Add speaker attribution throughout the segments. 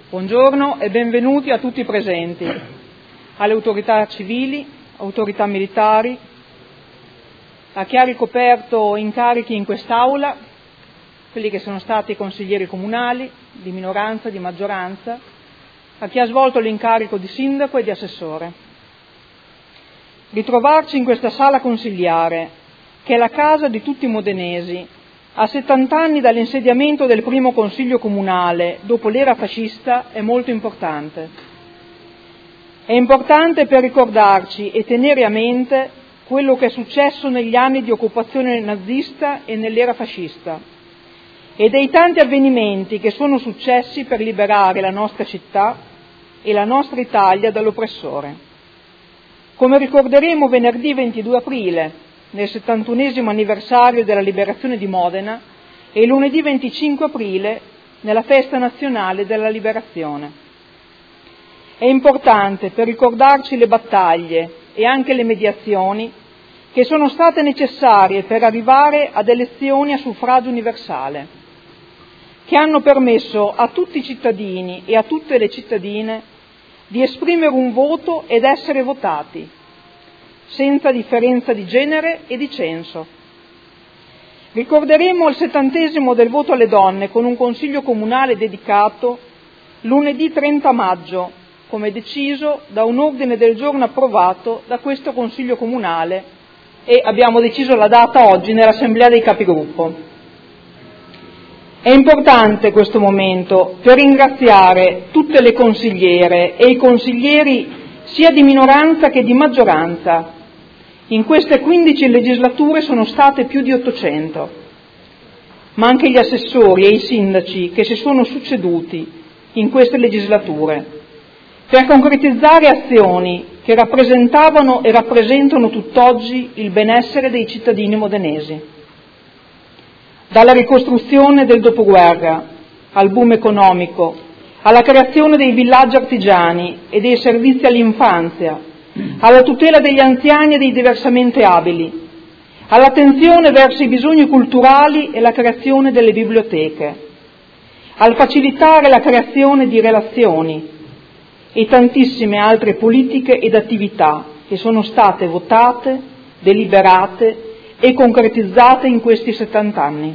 Speaker 1: Buongiorno e benvenuti a tutti i presenti, alle autorità civili, autorità militari, a chi ha ricoperto incarichi in quest'Aula, quelli che sono stati consiglieri comunali, di minoranza, di maggioranza, a chi ha svolto l'incarico di sindaco e di assessore. Ritrovarci in questa sala consiliare, che è la casa di tutti i modenesi, a 70 anni dall'insediamento del primo consiglio comunale dopo l'era fascista, è molto importante. È importante per ricordarci e tenere a mente quello che è successo negli anni di occupazione nazista e nell'era fascista e dei tanti avvenimenti che sono successi per liberare la nostra città e la nostra Italia dall'oppressore. Come ricorderemo venerdì 22 aprile, nel 71° anniversario della liberazione di Modena, e lunedì 25 aprile nella festa nazionale della liberazione. È importante per ricordarci le battaglie e anche le mediazioni che sono state necessarie per arrivare ad elezioni a suffragio universale, che hanno permesso a tutti i cittadini e a tutte le cittadine di esprimere un voto ed essere votati, senza differenza di genere e di censo. Ricorderemo il 70° del voto alle donne con un consiglio comunale dedicato lunedì 30 maggio, come deciso da un ordine del giorno approvato da questo consiglio comunale, e abbiamo deciso la data oggi nell'assemblea dei capigruppo. È importante questo momento per ringraziare tutte le consigliere e i consiglieri sia di minoranza che di maggioranza. In queste 15 legislature sono state più di 800, ma anche gli assessori e i sindaci che si sono succeduti in queste legislature, per concretizzare azioni che rappresentavano e rappresentano tutt'oggi il benessere dei cittadini modenesi. Dalla ricostruzione del dopoguerra al boom economico, alla creazione dei villaggi artigiani e dei servizi all'infanzia, alla tutela degli anziani e dei diversamente abili, all'attenzione verso i bisogni culturali e la creazione delle biblioteche, al facilitare la creazione di relazioni e tantissime altre politiche ed attività che sono state votate, deliberate e concretizzate in questi 70 anni.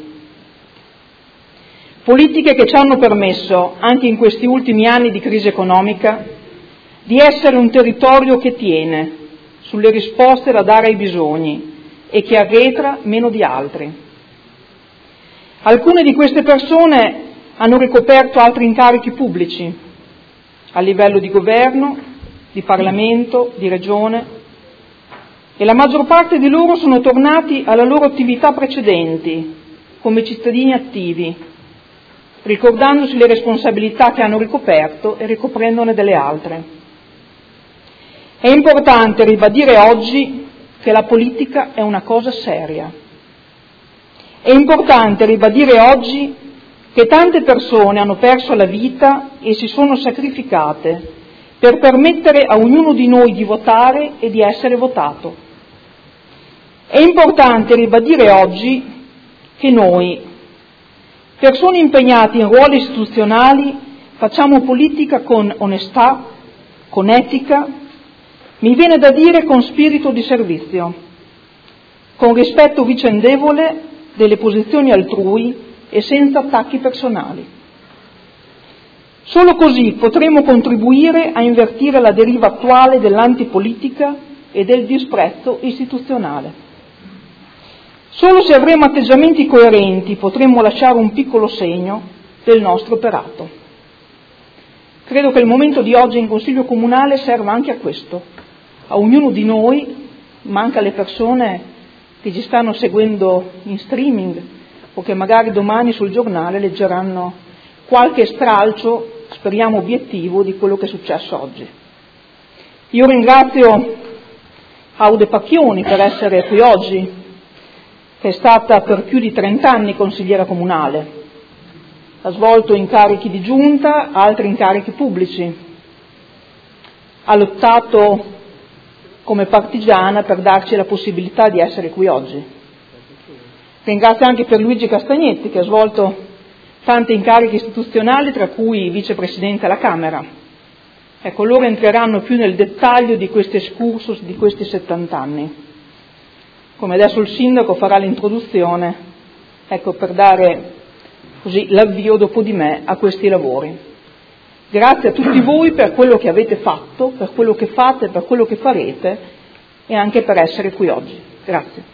Speaker 1: Politiche che ci hanno permesso, anche in questi ultimi anni di crisi economica, di essere un territorio che tiene sulle risposte da dare ai bisogni e che arretra meno di altri. Alcune di queste persone hanno ricoperto altri incarichi pubblici a livello di governo, di Parlamento, di Regione, e la maggior parte di loro sono tornati alla loro attività precedenti come cittadini attivi, ricordandosi le responsabilità che hanno ricoperto e ricoprendone delle altre. È importante ribadire oggi che la politica è una cosa seria. È importante ribadire oggi che tante persone hanno perso la vita e si sono sacrificate per permettere a ognuno di noi di votare e di essere votato. È importante ribadire oggi che noi, persone impegnate in ruoli istituzionali, facciamo politica con onestà, con etica, mi viene da dire con spirito di servizio, con rispetto vicendevole delle posizioni altrui e senza attacchi personali. Solo così potremo contribuire a invertire la deriva attuale dell'antipolitica e del disprezzo istituzionale. Solo se avremo atteggiamenti coerenti potremo lasciare un piccolo segno del nostro operato. Credo che il momento di oggi in Consiglio Comunale serva anche a questo, a ognuno di noi, ma anche alle persone che ci stanno seguendo in streaming o che magari domani sul giornale leggeranno qualche stralcio, speriamo obiettivo, di quello che è successo oggi. Io ringrazio Aude Pacchioni per essere qui oggi, che è stata per più di 30 anni consigliera comunale, ha svolto incarichi di giunta, altri incarichi pubblici, ha lottato come partigiana per darci la possibilità di essere qui oggi. Ringrazio anche Pierluigi Castagnetti, che ha svolto tanti incarichi istituzionali, tra cui vicepresidente alla Camera. Ecco, loro entreranno più nel dettaglio di questi excursus di questi 70 anni. Come adesso il sindaco farà l'introduzione, ecco, per dare così l'avvio dopo di me a questi lavori. Grazie a tutti voi per quello che avete fatto, per quello che fate, per quello che farete e anche per essere qui oggi. Grazie.